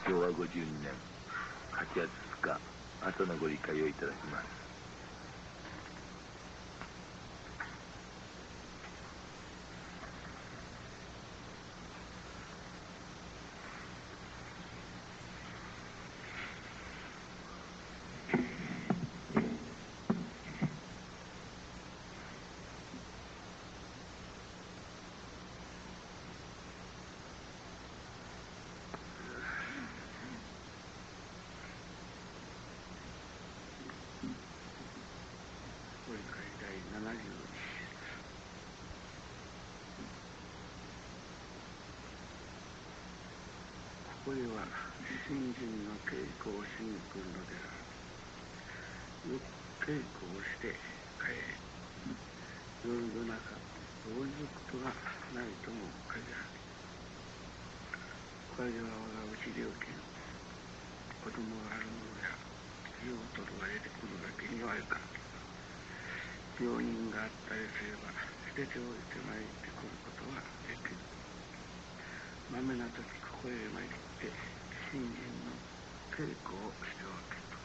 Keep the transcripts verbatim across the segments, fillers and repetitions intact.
しょうわごじゅうにねんはちがつつつか朝のご理解をいただきます。 ご理解だいななじゅういちです。ここへは信心の稽古をしに来るのである。よく稽古をして帰り、夜夜中応じることがないとも限らない。おかげは我がうち料金、子供がある者や家を取るが出てくるだけにはいかん。病人があったりすれば捨てておいて参ってくることはできる。まめな時ここへ参って信心の稽古をしておけと。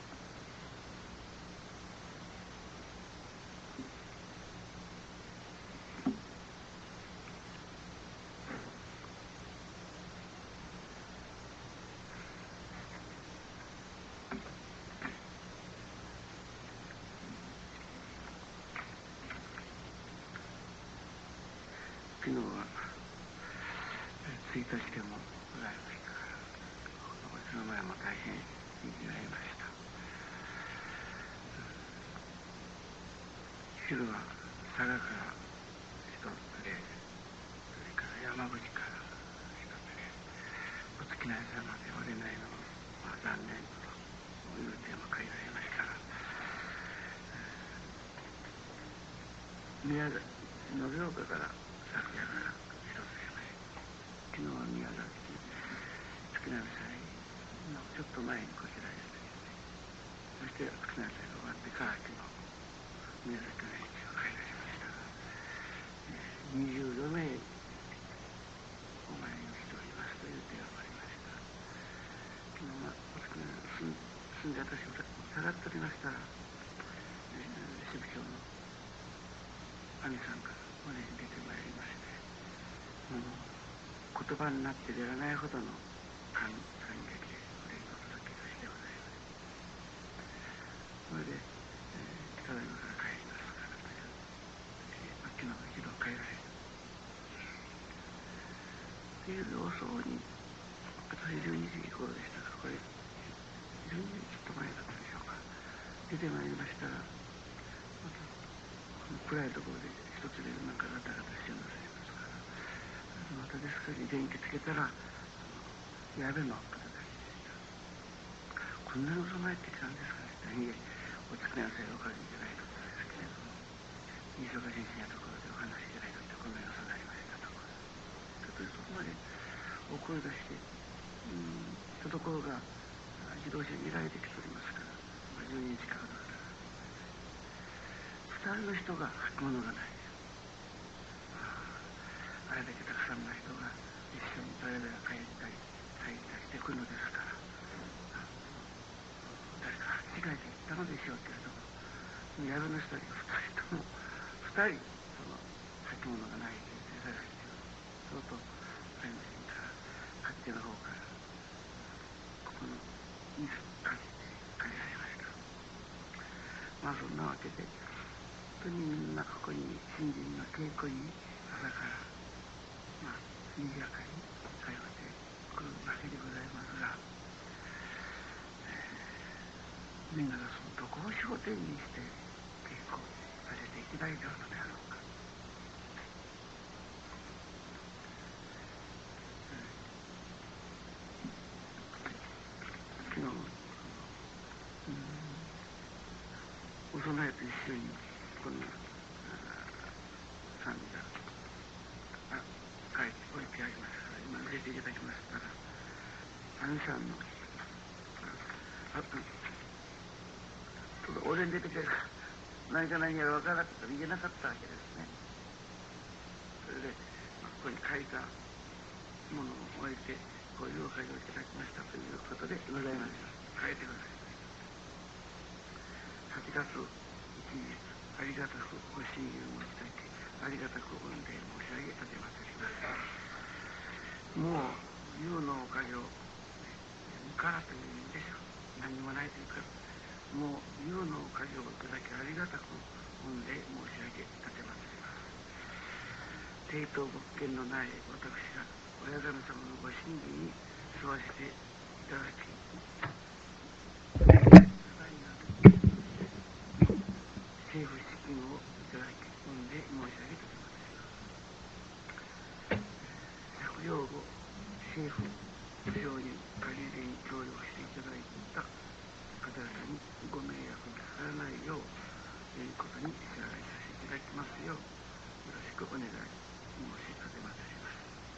昨日はついたちでもございましたから、私の前も大変にぎわいました。昼は佐賀から一つで、それから山口から一つで、お月内様でおれないのは、まあ、残念というテーマ会がありましたが、宮崎延岡から昨夜から一つ出ました。昨日は宮崎月並祭のちょっと前にこちらへ来て、そして月並祭が終わってから昨日宮崎の駅を帰られましたが、えー、にじゅうよめいお参りをしておりますという手がありました。昨日はお月並住ん住んで私を下がっておりましたら、えー、支部長の兄さんからお礼に出てまいりまして、もう言葉になって出られないほどの感感激でお礼のお届けをしてございます。それで、えー、ただいまから帰りますからという、えー、昨日一度帰られるという様相に、私じゅうにじ頃でしたか、これじゅうにじちょっと前だったでしょうか、出てまいりましたら、また暗いところで一つでなんかガタガタしてなさいますから、またですから電気つけたらやべの真っ裸でした。こんなに遅まいってきたんですかね。いえ、お月のせいおかげじゃないとったんですけれども、新岡先生のところでお話しいただいたってこの様子になりましたところ、ちょっとそこまでお声出してうーんとところが自動車に依頼できておりますから、まあ、じゅうにん近くの方が二人の人が履物がない。ああ、あれだけたくさんの人が一緒に誰々が帰ったり入ったりしてくるのですから、誰か履き違えていったのでしょうけれども、宿の人に二人とも二人その履物がないと言って探して、相当ありませんから、勝手の方からここの椅子を借りて借りられました。まあそんなわけで、本当にみんなここに新人の稽古に朝からまあ賑やかに通ってくるわけでございますが、えー、みんながそのどこを焦点にして稽古させていただいておるのであろうか。昨日お供えと一緒にこの三座あ書いて置いてありますから、今見せていただきましたら、兄さんのああちょっと俺に出てきて何か何やら分からなかったら言えなかったわけですね。それで、まあ、ここに書いたものを置いて、 こういうおかげをいただきましたということでございます。書いてください。はちがついちにち、ありがたくご信用をいただき、ありがたく御礼申し上げたてまつります。もう、有のおかげを、無からという意味でしょう。何もないというか、もう、有のおかげをいただき、ありがたく御礼申し上げたてまつります。抵当物件のない私が、親神様のご神義に沿わせていただき、政府資金をいただき、御礼申し上げたてまつります。借用後、政府承認借り入れに協力していただいた方々にご迷惑がかからないよう、良いことに支払いさせていただきますよう、よろしくお願い申し立てまつります。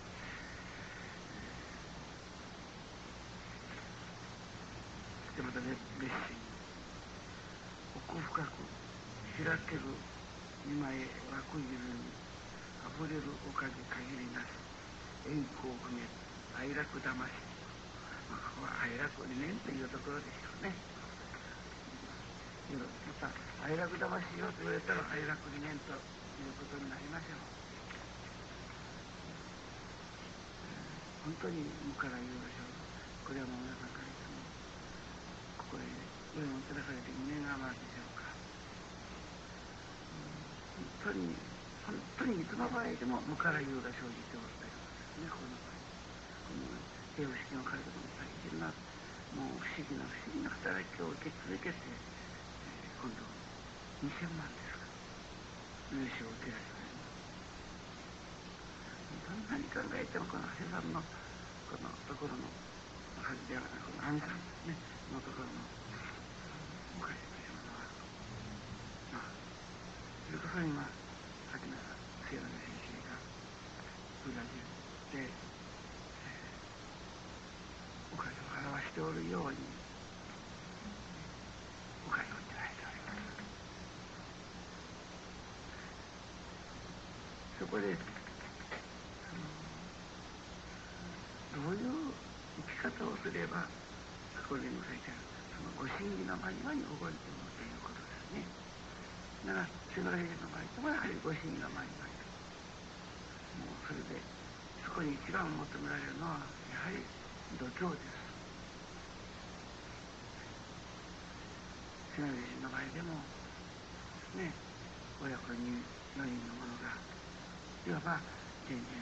でまたね、別紙、奥深く開ける今へ湧くゆるにあふれるおかげ限りなし、栄光不滅、哀楽魂。まあ、ここは哀楽理念というところでしょうね。また、哀楽魂をと言われたら哀楽理念ということになりましょう。本当に無から有でしょう。これはもう皆さんからいつもここへご縁をいただかれて胸が余るでしょうか。本当に本当にいつの場合でも無から有が生じておるということですね。この場合、この平和式の彼らの大変なもう不思議な不思議な働きを受け続けて、えー、今度にせんまんですか融資を受けられます。どんなに考えてもこの長谷さんのこのところのはずではなく、この亜美さんですねのところのおかげというものは、まあそれこそ今さっきの末永先生がブラジルで、えー、おかげを表しておるようにおかげをいただいております。そこでどういう生き方をすれば、これに書いてあるそのご神義の間際に動いてもということですね。だから瀬村先生の場合でもやはりご神義の間際と、もうそれでそこに一番求められるのはやはり度胸です。瀬村先生の場合でもね、親子によにんの者がいわば全然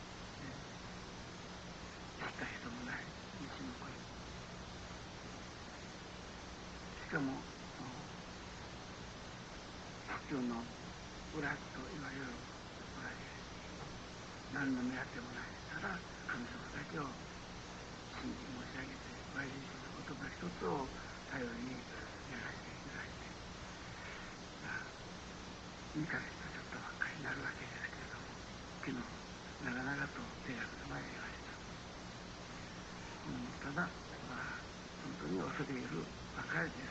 知った人もない道の子に、しかも地球の裏と言われるおられる何の目当てもない、ただ神様だけを信じ申し上げて親父の言葉一つを頼りにやらせていただいて、まあにかげつちょっとばっかりになるわけですけれども、昨日長々と手が参りました。もうただ、まあ、本当に恐れ入るばかりです。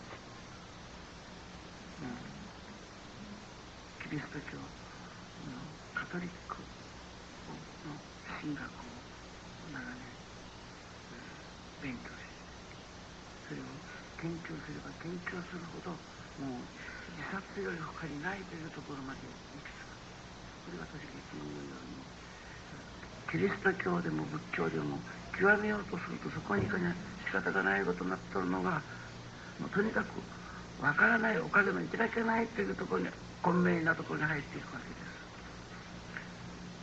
もうキリスト教のカトリックの神学を長年、うん、勉強し、それを研究すれば研究するほどもう自殺より他にないというところまで行き着く。これは私が一言言うように、キリスト教でも仏教でも極めようとするとそこに行かに仕方がないことになっているのが、もうとにかくわからないおかげのいただけないというところに混迷なところに入っていくわけです、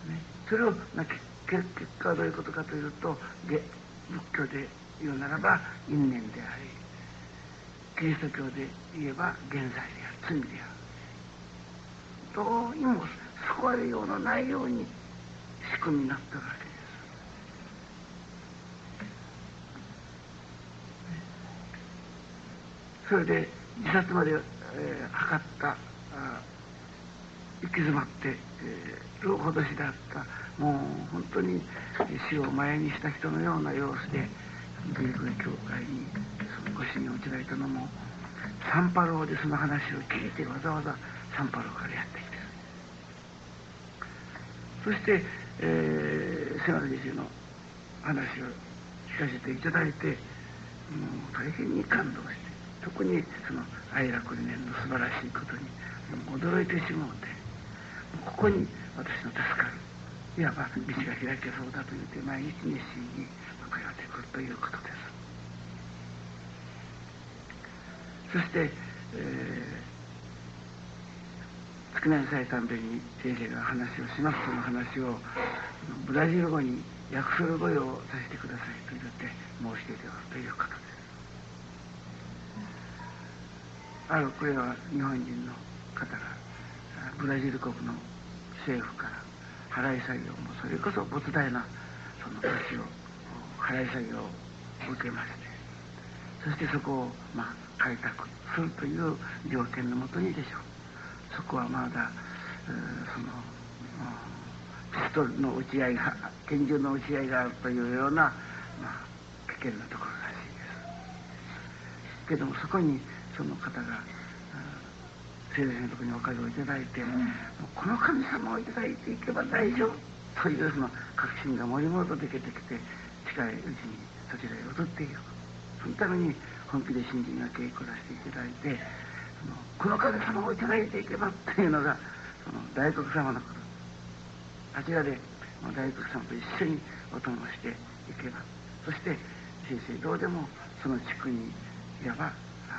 ね、それを、まあ、結果はどういうことかというと、仏教で言うならば因縁であり、キリスト教で言えば現在である、罪である。どうにも救われようのないように仕組みになっているわけです。それで自殺まで、えー、図ったあ行き詰まって、えー、るほどしだった、もう本当に死を前にした人のような様子でグリグリ教会にそのご信用をいただいたのも、サンパローでその話を聞いてわざわざサンパローからやってきて、そして、えー、瀬原先生の話を聞かせていただいて、もう大変に感動して、特にその愛楽理念の素晴らしいことに驚いてしまうて、ここに私の助かる、いわば道が開けそうだと言って毎日熱心に通ってくるということです。そして、えー、月内祭誕弁に先生が話をします。その話をブラジル語に訳するご用をさせてくださいと言って申し出ておるということです。あるこれは日本人の方がブラジル国の政府から払い下げを、もうそれこそ没大なその土地を払い下げを受けまして、そしてそこをまあ開拓するという条件のもとにでしょう。そこはまだ、えー、その、ピストルの撃ち合いが、拳銃の撃ち合いがあるというような、まあ、危険なところらしいです。けどもそこにその方が先生のところにおかげをいただいて、もうこの神様をいただいていけば大丈夫というその確信がもりもりと出てきて、近いうちにそちらへ移っていく。そのために本気で信心が稽古らせていただいて、そのこの神様をいただいていけばというのがその大黒様のこと。あちらで大黒様と一緒にお供していけば、そして先生どうでもその地区にいわば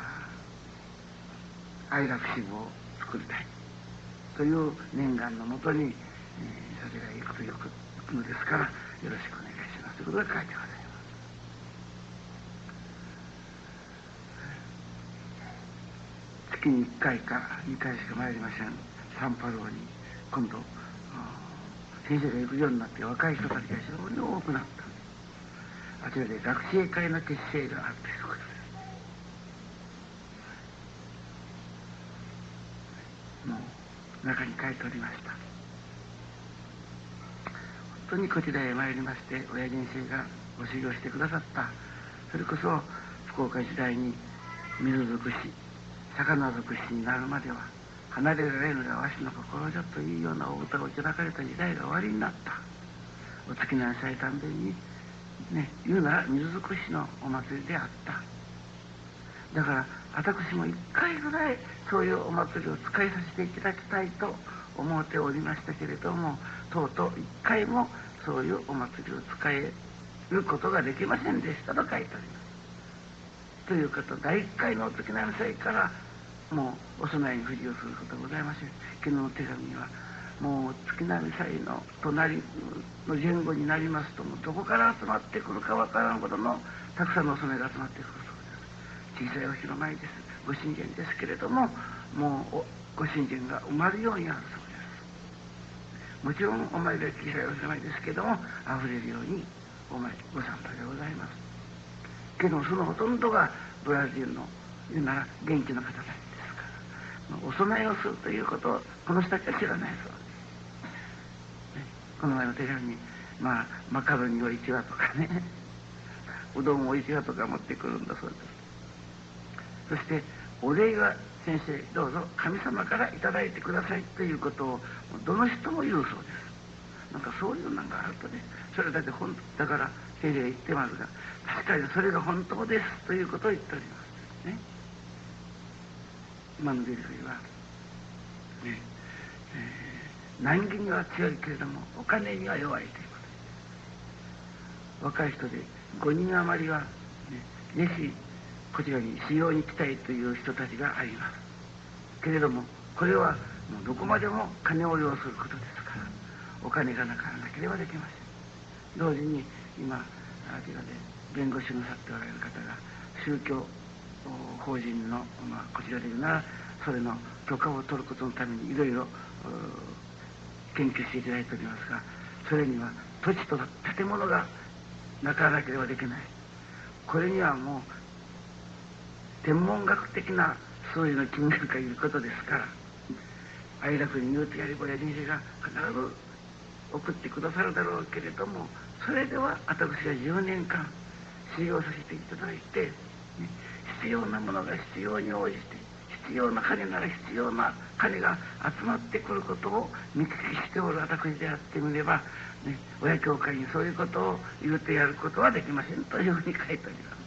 愛楽支部を作りたいという念願のもとに、えー、そちらへ行くというのですから、よろしくお願いしますということが書いてございます。月にいっかいかにかいしか参りませんサンパウロに、今度先生が行くようになって若い人たちが非常に多くなった。あちらで学生会の結成があるということです。もう中に書いておりました。本当にこちらへ参りまして、親先生がご修行してくださった、それこそ福岡時代に水尽くし魚尽くしになるまでは離れられぬがわしの心じゃというようなお歌をいただかれた時代が終わりになった。お月の祭誕弁にね、言うなら水尽くしのお祭りであった。だから私も一回ぐらいそういうお祭りを使いさせていただきたいと思っておりましたけれども、とうとう一回もそういうお祭りを使えることができませんでしたと書いております。ということ、だいいっかいのお月の祭からもうお供えに不自由することはございません。昨日の手紙にはもう月並祭の隣の前後になりますと、もうどこから集まってくるかわからんほどのたくさんのお供えが集まってくるそうです。小さいお広間です、ご神前ですけれども、もうご神前が埋まるようにあるそうです。もちろんお参りは小さいお広間ですけども、あふれるようにお参りご参拝でございます。けどそのほとんどがブラジルの言うなら元気の方たちですから、お供えをするということをこの人たちは知らないそうです。この前の手紙に、まあ、マカロニをいちわとかね、うどんをいちわとか持ってくるんだそうです。そして、お礼は先生、どうぞ神様からいただいてくださいということを、どの人も言うそうです。なんかそういうのがあるとね、それだけ本当、だから先生が言ってますが、確かにそれが本当ですということを言っておりますね。今のデリフリーは、ね、えー難儀には強いけれどもお金には弱いということ。若い人でごにん余りは、ね、ぜひこちらに修行に来たいという人たちがありますけれども、これはもうどこまでも金を要することですから、お金がなからなければできません。同時に今あちらで弁護士のさっておられる方が宗教法人の、まあ、こちらで言うならそれの許可を取ることのためにいろいろ研究していただいておりますが、それには土地と建物がなからなければできない。これにはもう天文学的な数字の金額がいることですから、愛楽に言うとやり親人生が必ず送ってくださるだろうけれども、それでは私はじゅうねんかん修行させていただいて、ね、必要なものが必要に応じて、必要な金なら必要な金が集まってくることを見聞きしておる私であってみれば、 ね、親教会にそういうことを言うてやることはできませんというふうに書いてあります。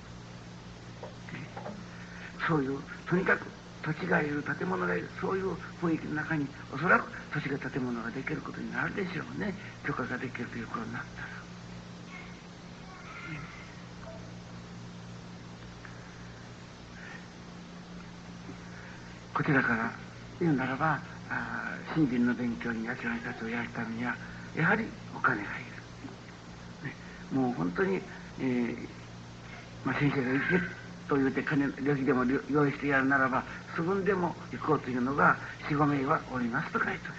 そういうとにかく土地がいる、建物がいる、そういう雰囲気の中におそらく土地が建物ができることになるでしょうね、許可ができるということになったら。こちらから言うならば、あ新人の勉強に野球の人たちをやるためにはやはりお金がいる、ね、もう本当に、えーまあ、先生が行けと言うて金旅費でも用意してやるならばすぐんでも行こうというのがよん、ご名はおりますと書いております。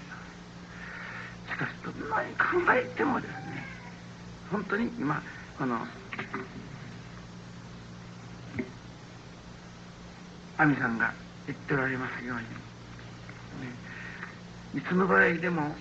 しかしどんなに考えてもですね、本当に今この亜美さんが言っておられますように、ね、いつの場合でも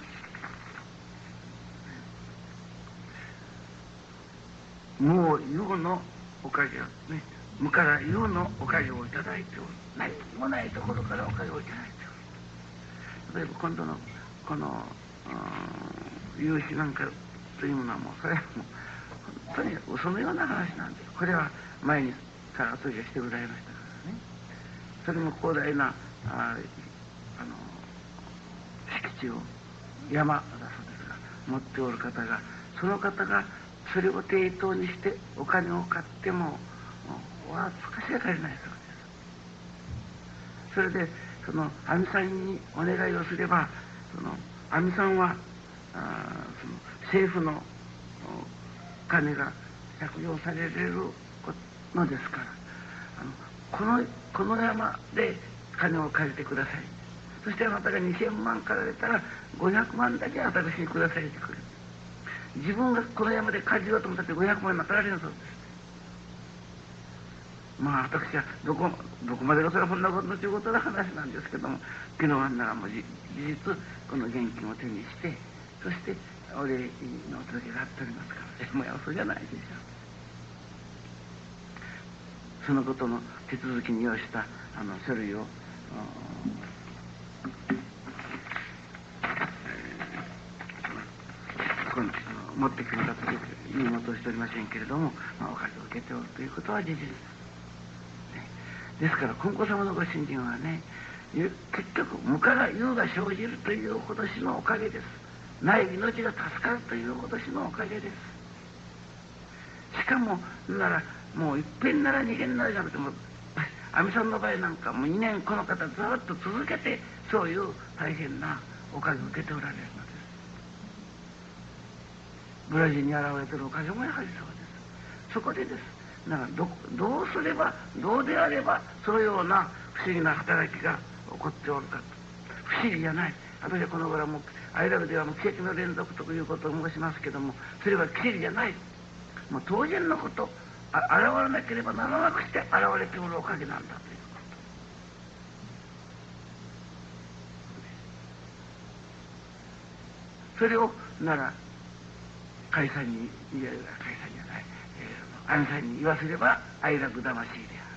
もう有のおかげをね、無から有のおかげをいただいておる、何もないところからおかげをいただいておる。例えば今度のこの融資なんかというものはもうそれはもう本当に嘘のような話なんです。これは前にからそれがしてございましたからね。それも広大なああの敷地を山だそうですが持っておる方が、その方がそれを抵当にしてお金を買ってもわつかしがかれないそうです。それでその亜美さんにお願いをすれば、その亜美さんはあその政府の金が借用されるのですから、あのこのこの山で金を借りてください。そしてあなたがにせんまん借られたらごひゃくまんだけ私にくださいってくれる。自分がこの山で借りようと思ったってごひゃくまんになかられるそうです。まあ私はどこどこまでがそれはそんなことのということの話なんですけども、昨日あんならもう事実この現金を手にして、そしてお礼のお届けがあっておりますから、もうや嘘じゃないでしょう。そのことの手続きに要したあの書類をここに持ってきましたというもとしておりませんけれども、まあ、おかげを受けておるということは事実です。ですから金光様のご信心はね、結局無から有が生じるという今年のおかげです。ない命が助かるという今年のおかげです。しかもならもう一遍なら二遍ならじゃなくても、亜美さんの場合なんかもうにねんこの方ずっと続けてそういう大変なおかげを受けておられるのです。ブラジルに現れているおかげもやはりそうです。そこでです。だから ど, どうすればどうであればそのような不思議な働きが起こっておるかと。不思議じゃない。私はこの頃はもうアイラブではもう奇跡の連続ということを申しますけども、それは奇跡じゃない。もう当然のこと、あ現れなければならなくして現れておるおかげなんだということ。それをなら甲斐さんにいや甲斐さんじゃない、えー、亜美さんに言わせれば愛楽魂である、ね、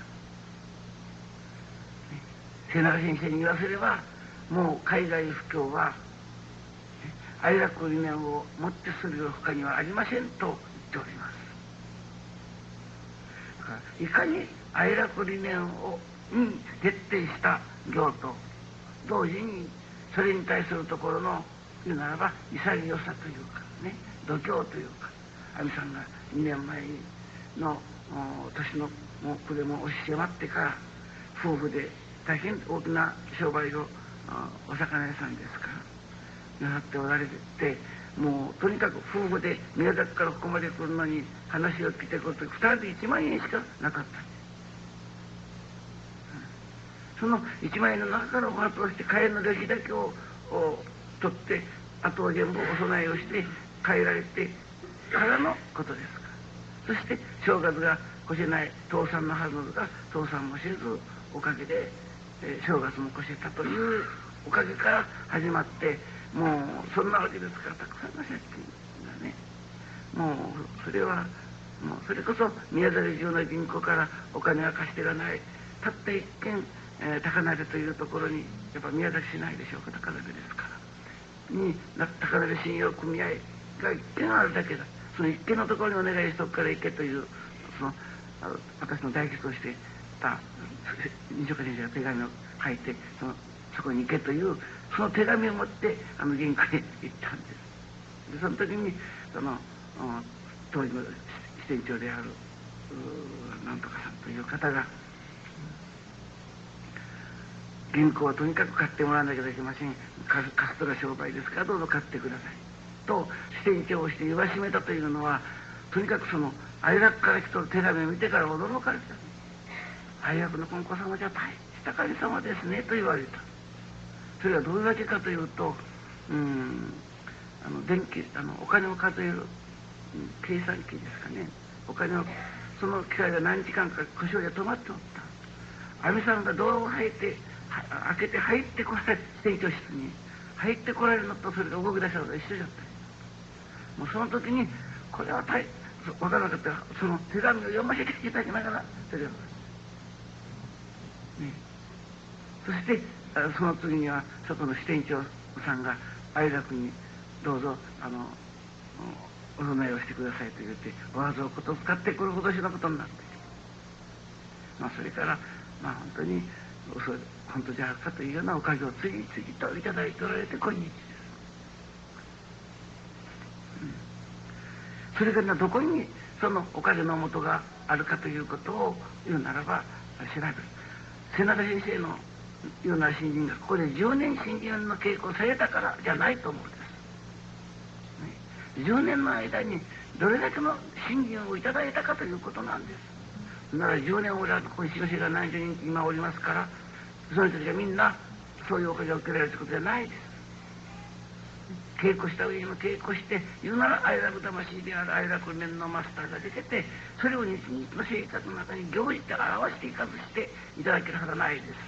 瀬長先生に言わせればもう海外布教は、ね、愛楽理念をもってする他にはありませんと言っております。だからいかに愛楽理念をに徹底した行と同時にそれに対するところの言うならば潔さというかね、度胸というか、亜美さんがにねんまえの年の暮れも押し迫ってから夫婦で大変大きな商売をお魚屋さんですからなさっておられて、もうとにかく夫婦で宮崎からここまで来るのに話を聞いてくるとふたりでいちまんえんしかなかった。そのいちまんえんの中からお札をして帰りの旅費だけを取ってあとは全部お供えをして帰られてからのことですから。そして正月が越せない父さんのはずが父さんもせずおかげで、えー、正月も越せたというおかげから始まって、もうそんなわけですからたくさんの借金がね、もうそれはもうそれこそ宮崎中の銀行からお金は貸してがない、たった一軒、えー、高鍋というところにやっぱ宮崎市内でしょうか、高鍋ですからに高鍋信用組合が一軒あるだけだ。その一軒のところにお願いしとくから行けという、そのあの私の代筆としてた西岡先生が手紙を書いて、そのそこに行けというその手紙を持ってあの銀行へ行ったんです。でその時にその当時の支店長であるなんとかさんという方が、銀行はとにかく買ってもらわなきゃいけません。貸す貸すとが商売ですからどうぞ買ってくださいと支店長をして言わしめたというのは、とにかくその愛楽から来とる手紙を見てから驚かれた。愛楽の金庫様じゃ大した神様ですねと言われた。それはどういうわけかというと、うんあの電気あのお金を数える、うん、計算機ですかね。お金をその機械が何時間か故障で止まっておった。阿弥さんがドアを開いて開けて入ってこられる、支店長室に入ってこられるのとそれが動き出したのと一緒だった。もうその時にこれは大分からなかったらその手紙を読ませていただきながらそれを、ね、そしてその次にはそこの支店長さんが愛楽にどうぞあのお供えをしてくださいと言ってわざわざ使ってくるほどしのことになって、まあそれからまあ本当にそれ本当じゃあかというようなおかげを次々といただいておられて今日です、うん、それからどこにそのおかげの元があるかということを言うならば調べる。瀬名田先生のような新人がここでじゅうねん新人の稽古をされたからじゃないと思うんです、ね、じゅうねんの間にどれだけの新人をいただいたかということなんです。ならじゅうねん俺はここに志が何十人今おりますから、その人たちがみんなそういうおかげを受けられるということじゃないです。稽古した上にも稽古して言うなら愛楽魂である愛楽面のマスターが出てて、それを日々の生活の中に行じて表していかずしていただけるはずないです、ね、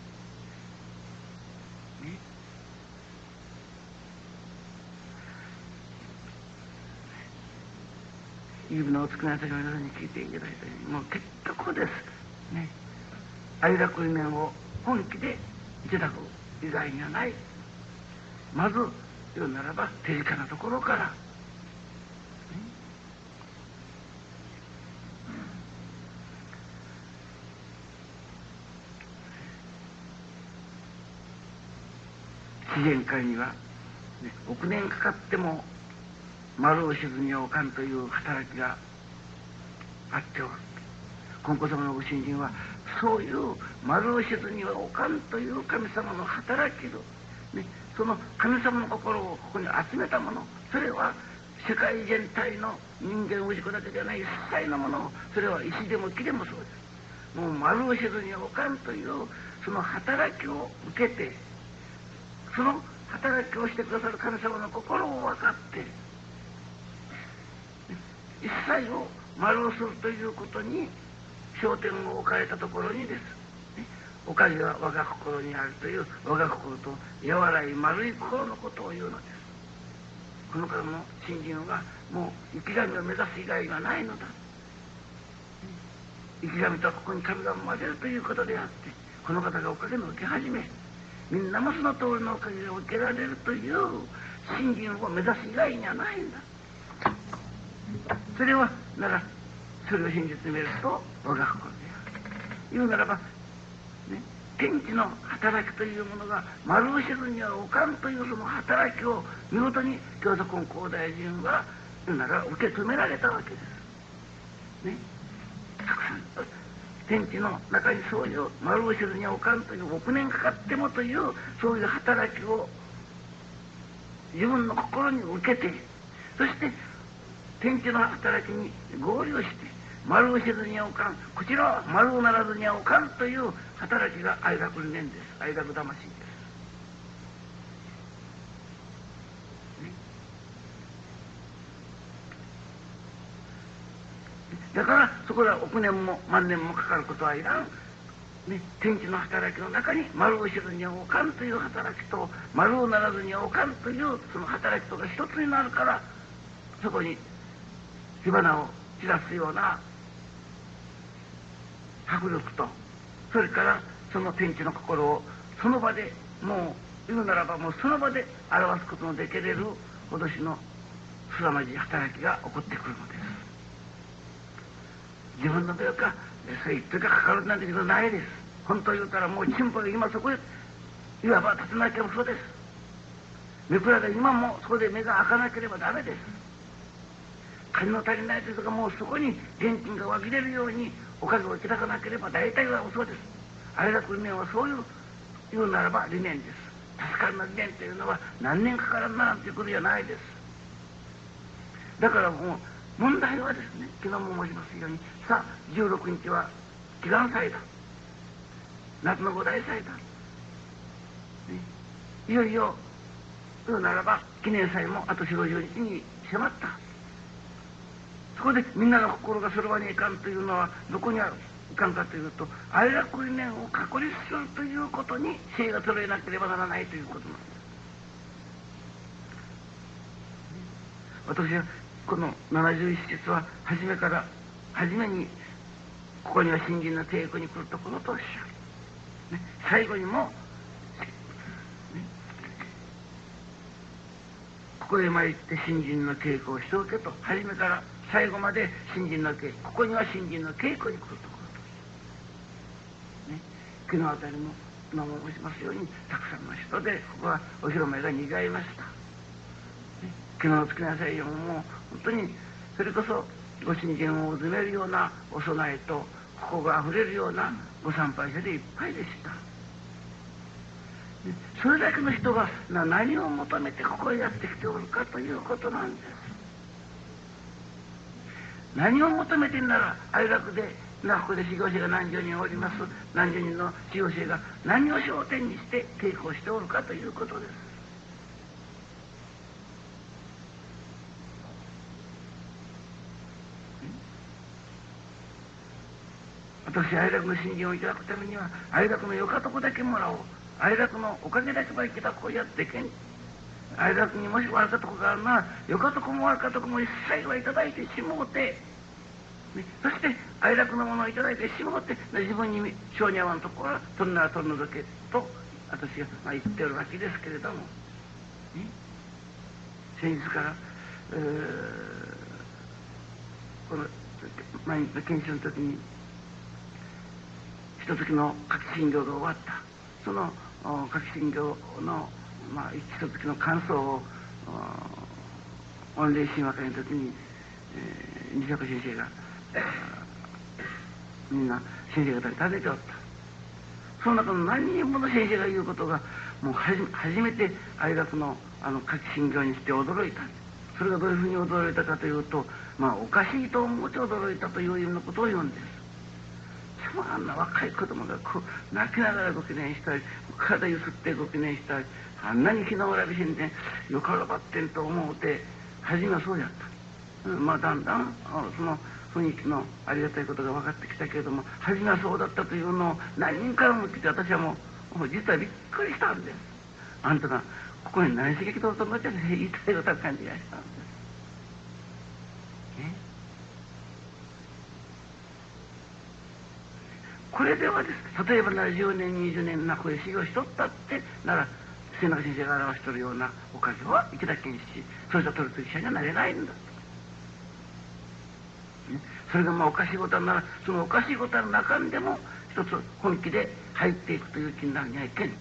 ゆうべのおつくなさが皆さんに聞いていただいたようにもう結局ですね。愛楽面を本気でいただく以外にはない。まず言うならば手近なところから、自然界には、ね、億年かかっても丸をしずにおかんという働きがあっておる。金庫様のご信心はそういう丸をしずにはおかんという神様の働きを、ね、その神様の心をここに集めたもの、それは世界全体の人間氏子だけじゃない一切のもの、それは石でも木でもそうです。もう丸をしずにはおかんというその働きを受けて、その働きをしてくださる神様の心を分かって一切を丸をするということに焦点を置かれたところにです、おかげは我が心にあるという我が心と柔らい丸い心のことを言うのです。この方の信心はもう生き神を目指す以外はないのだ。生き神とはここに神が混ぜるということであって、この方がおかげの受け始め、みんなもその通りのおかげを受けられるという信心を目指す以外にはないんだ。それはならそれを真実に見ると我が心である。言うならば、ね、天地の働きというものが丸をしずにはおかんというその働きを見事に京都金光大臣は言うなら受け止められたわけです。ね、たくさん天地の中にそういう丸をしずにはおかんという億年かかってもというそういう働きを自分の心に受けて、そして天地の働きに合流して丸をしずにはおかん、こちらは丸をならずにはおかんという働きが愛楽理念です。愛楽魂です、ね、だからそこら億年も万年もかかることはいらん、ね、天地の働きの中に丸をしずにはおかんという働きと丸をならずにはおかんというその働きとが一つになるから、そこに火花を散らすような迫力と、それからその天地の心をその場でもう言うならばもうその場で表すことのできれるほどしの凄まじい働きが起こってくるのです。自分のというかそう言ってかかかるなんてことないです。本当言うたらもう進歩が今そこへいわば立たなきゃ嘘です。めくらが今もそこで目が開かなければダメです。金の足りないというかもうそこに現金が湧き出るようにおかげをいただかなければ大体は嘘です。あれだけ理念はそういう言うならば理念です。助かるの理念というのは何年かからんななんていうことじゃないです。だからもう問題はですね、昨日も申しますように、さあじゅうろくにちは祈願祭だ、夏の五大祭だ、ね、いよいよ言うならば記念祭もあとよんじゅうにちに迫った。そこでみんなの心がそろばにいかんというのはどこにあるいかんかというと、哀楽理念を確立するということに精が揃えなければならないということなんです。私はこのななじゅういっしつは初めから初めにここには新人の稽古に来るところとおっしゃる、ね、最後にも、ね、ここへ参って新人の稽古をしておけと、初めから最後まで新人の稽古、ここには新人の稽古に来るところと、ね、昨日あたりも今も申しますようにたくさんの人でここはお披露目がにぎわいました。昨日の月なさいよももう本当にそれこそご神前を埋めるようなお供えと心があふれるようなご参拝者でいっぱいでした。それだけの人が何を求めてここへやってきておるかということなんです。何を求めてんなら哀楽でなここで修行者が何十人おります。何十人の修行者が何を焦点にして稽古をしておるかということです。私哀楽の信心をいただくためには哀楽のよかとこだけもらおう、哀楽のおかげだけはいけたこうやってけん、哀楽にもし悪かとこがあるならよかとこも悪かとこも一切はいただいてしもうて、ね、そして哀楽のものをいただいてしもうて自分に性に合わんところは取るなら取るのけと私がまあ言っておるわけですけれども、ね、先日から、えー、この毎日の研修の時にひとつきの夏季診療が終わった。その夏季診療の、まあ、ひとつきの感想を御礼神話会の時に、えー、西岡先生がみんな先生方に尋ねておった。その中の何人もの先生が言うことがもうはじ初めて哀楽のあの夏季診療にして驚いた。それがどういうふうに驚いたかというと、まあおかしいと思って驚いたというようなことを言うんです。あんな若い子供がこう泣きながらご記念したり体ゆすってご記念したり、あんなに気の裏びしんでよからばってんと思うて初めはそうやった、うん、まあだんだんその雰囲気のありがたいことが分かってきたけれども、初めはそうだったというのを何人からも聞いて私はもう、もう実はびっくりしたんです。あんたがここに何しげきとお友達で言いたいことは感じがしたんです。これではです、例えばならじゅうねんにじゅうねんなこれ修行しとったってなら末永先生が表しとるようなおかげは池田健一そうした取り次ぎ者にはなれないんだと、ね、それがまあおかしいことならそのおかしいことの中でも一つ本気で入っていくという気になるにはいけん。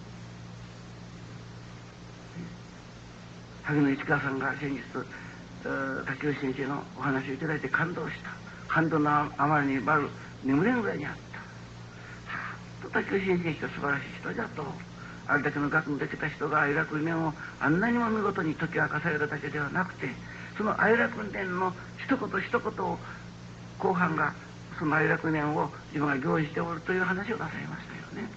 萩野市川さんが先日竹内先生のお話をいただいて感動した。感動のあまりにバル眠れんぐらいにあった。竹内先生が素晴らしい人じゃと、あれだけの学問できた人が哀楽理念をあんなにも見事に解き明かされただけではなくて、その哀楽理念の一言一言を後半がその哀楽理念を自分が行事しておるという話をなさいましたよね。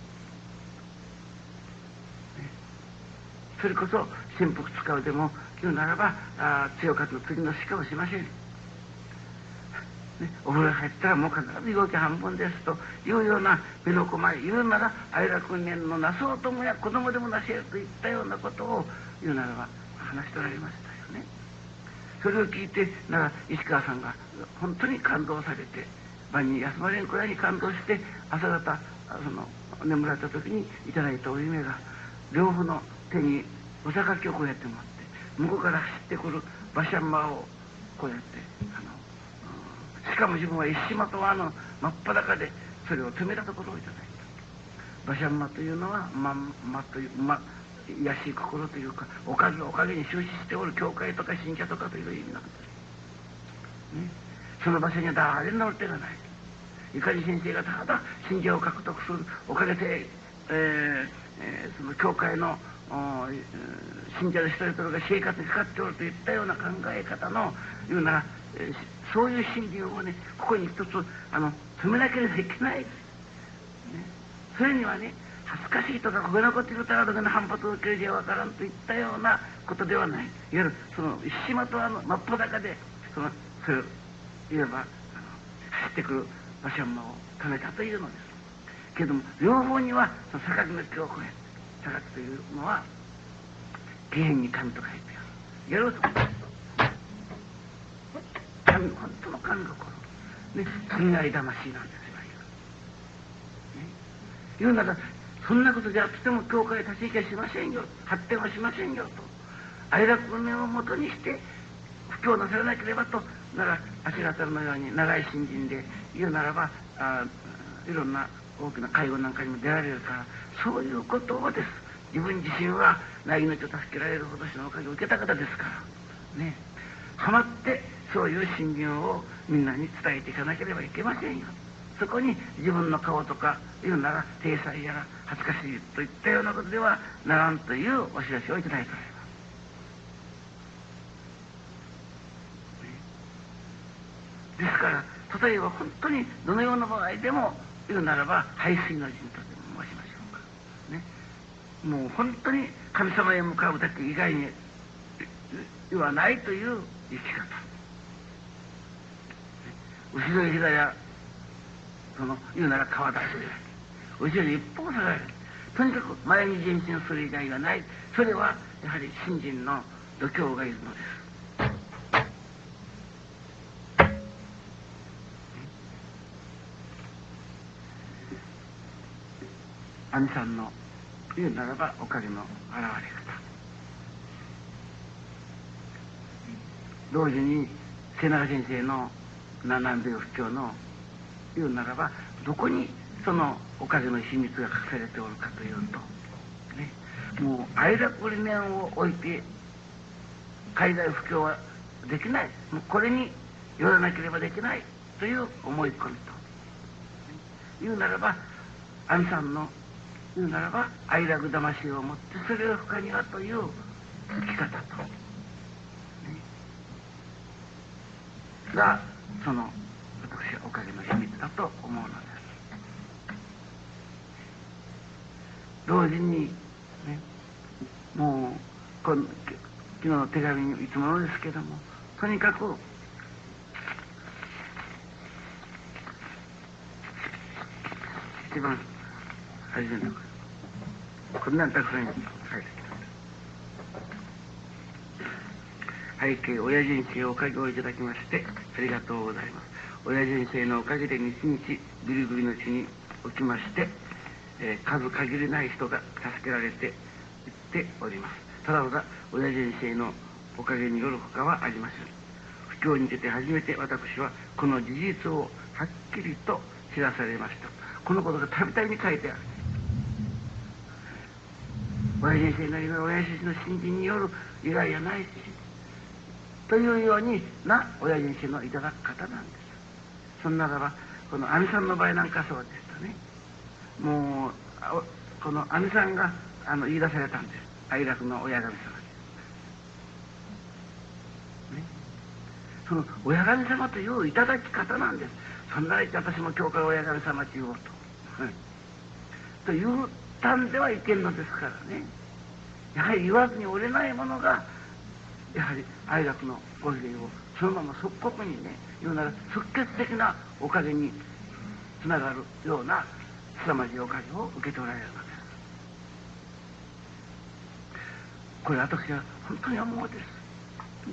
それこそ神福使うでも言うならばあ強かったの次のしかもしません。ね、お風呂入ったらもう必ず動き半分ですというような目のこまい言うなら哀楽念のなそうともや子供でもなし得るといったようなことを言うならば話しておられましたよね。それを聞いてなら石川さんが本当に感動されて晩に休まれんくらいに感動して朝方その眠られた時にいただいたお夢が両方の手にお榊をこうやって持って向こうから走ってくる馬車馬をこうやってあの、うん、しかも自分は一島とあの真っ裸でそれを止めたところをいただいた。馬車馬というのはままというま癒しい心というか、おかげおかげに終始しておる教会とか信者とかという意味なんです、ね、その場所には誰の手がない。いかに先生がただ信者を獲得するおかげで、えーえー、その教会の信者の一人一人が生活にかかっておるといったような考え方のいうなら、えー、そういう信心をね、ここに一つあの止めなければいけない、ね、それにはね、恥ずかしいとかこげなこと言うたらどけの反発を受けるじゃわからんといったようなことではない。いわゆるその一島とあの真っ裸でそのそれをいわばあの走ってくる馬車馬を止めたというのですけども、両方にはその榊の木を越え、榊というのは義変に神と書いてある。やろうと神、本当の神心ね、罪愛魂なんですよ。ね、言うならそんなことであっても教会立ち行きはしませんよ、発展はしませんよと、愛楽念をもとにして布教なさらなければとなら、足型のように長い信心で言うならば、あいろんな大きな介護なんかにも出られるから、そういうことをです。自分自身は命を助けられるほどしのおかげを受けた方ですからね、はまってそういう信心をみんなに伝えていかなければいけませんよ。そこに自分の顔とか言うなら体裁やら恥ずかしいといったようなことではならんというお知らせをいただいております。ですから例えば本当にどのような場合でも言うならば背水の陣とでも申しましょうかね、もう本当に神様へ向かうだけ以外に言わないという生き方、後ろへ膝やその言うなら川出しで後ろに一歩下がる、とにかく前に前進する以外はない。それはやはり信心の度胸がいるのです。兄さんの言うならばおかげの現れ方、同時に瀬長先生の南米布教の言うならばどこにそのおかげの秘密が隠されておるかというと、ね、もう愛楽理念を置いて海外布教はできない、もうこれによらなければできないという思い込みと、言うならば兄さんの言うならば愛楽魂を持ってそれを深にはという生き方と、ね、がその私はおかげの秘密だと思うのです。同時にね、もうこの昨日の手紙にいつものですけども、とにかく一番初めのこんなたくさん書いてきた。背景、親人生おかげをいただきましてありがとうございます。親人生のおかげで日々ぐりぐりの地におきまして、えー、数限りない人が助けられていっております。ただただ親人生のおかげによるほかはありません。布教に出て初めて私はこの事実をはっきりと知らされました。このことがたびたびに書いてある。親人生のいろいろ親人の信心による以外やないしというようにな親人生のいただく方なんです。そんならばこの兄さんの場合なんかそうでしたね。もうこの兄さんがあの言い出されたんです。愛楽の親神様に、ね、その親神様といういただき方なんです。そんなら言って私も教会親神様と言おうと、はい、と言ったんではいけんのですからね。やはり言わずにおれないものがやはり愛楽のご秘令をそのまま即刻にね、言うなら即決的なおかげにつながるような凄まじいおかげを受け取られるのです。これ私は本当に思うです。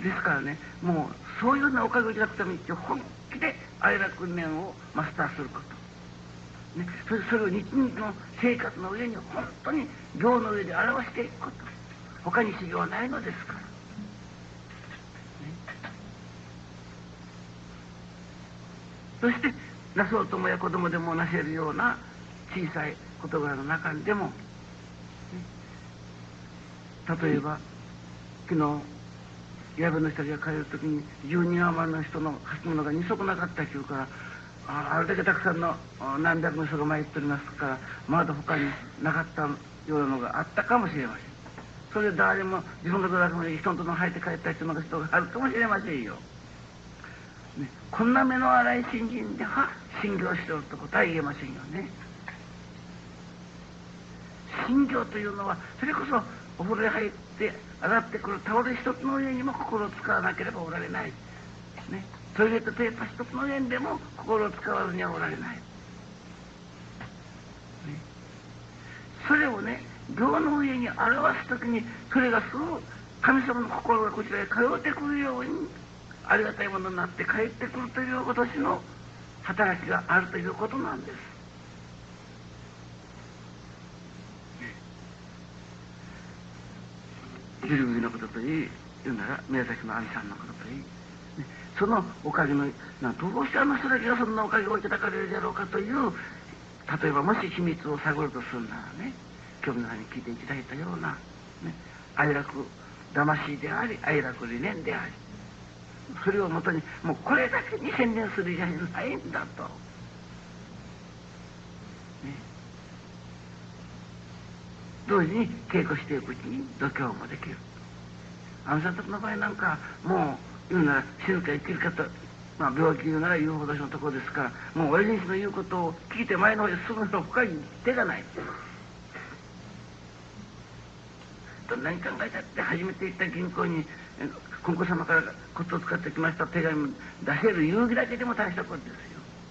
ですからね、もうそういうようなおかげをいただくために本気で愛楽念をマスターすること、ね、それそれを日々の生活の上に本当に行の上で表していくこと、他に修行はないのですから、ね、 そしてなそうともや子供でもなせるような小さい事柄の中にでも、ね、例えば昨日矢部の人たちが帰る時にじゅうにん余りの人の履物がに足なかったっていうから、あ, あれだけたくさんの何百の人が参っておりますからまだ他になかったようなのがあったかもしれません。それで誰も自分がどれだけ人との履いて帰った人の人があるかもしれませんよ、ね、こんな目の粗い信心では信行しておるとことは言えませんよね。信行というのはそれこそお風呂へ入って洗ってくるタオル一つの上にも心を使わなければおられない、ね、トイレットペーパー一つの上でも心を使わずにはおられない、ね、それをね行の上に表すときにそれがすぐ神様の心がこちらへ通ってくるようにありがたいものになって帰ってくるという私の働きがあるということなんです。ジルギのことといい言うなら宮崎の兄さんのことといい、ね、そのおかげのなどうしてあの人だけがそんなおかげをいただかれるじゃろうかという例えばもし秘密を探るとするならね今日皆さんに聞いていただいたような、ね、愛楽魂であり愛楽理念でありそれをもとにもうこれだけに専念する以外にないんだと、ね、同時に稽古していくうちに度胸もできる。あの人たちの場合なんかもう言うなら死ぬか生きるかと、まあ、病気言うなら言うほどのところですからもう親父の言うことを聞いて前の方へ進むの他に手がない。どんなに考えたって初めて行った銀行に金庫様からコツを使ってきました手紙出せる勇気だけでも大したことですよ。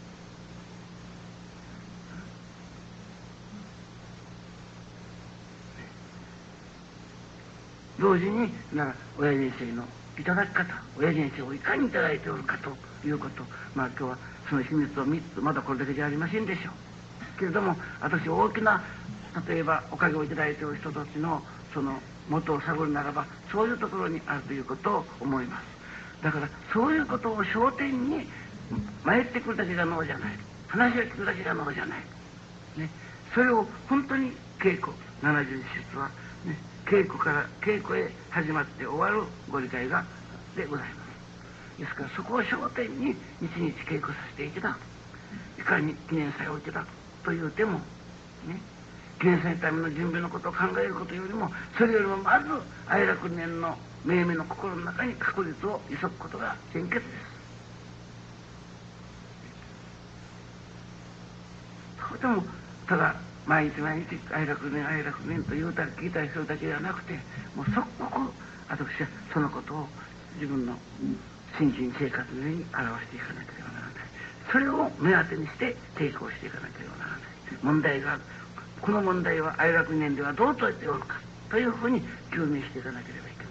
同時になら親先生のいただき方親先生をいかにいただいておるかということまあ今日はその秘密をみっつまだこれだけじゃありませんでしょうけれども私大きな例えばおかげをいただいておる人たちのその元を探るならばそういうところにあるということを思います。だからそういうことを焦点に参ってくるだけが能じゃない話を聞くだけが能じゃない、ね、それを本当に稽古ななじゅういっしゅつは、ね、稽古から稽古へ始まって終わるご理解がでございます。ですからそこを焦点に日々稽古させていただくいかに記念祭をいただくという手もね記念祭のための準備のことを考えることよりもそれよりもまず愛楽念の命名の心の中に確率を急ぐことが先決です。それでもただ毎日毎日愛楽念愛楽念と言うたり聞いたりするだけではなくてもう即刻私はそのことを自分の心身生活の上に表していかなければならない。それを目当てにして抵抗していかなければならない。問題がある。この問題は愛楽念ではどう解いておるかというふうに究明していかなければいけない。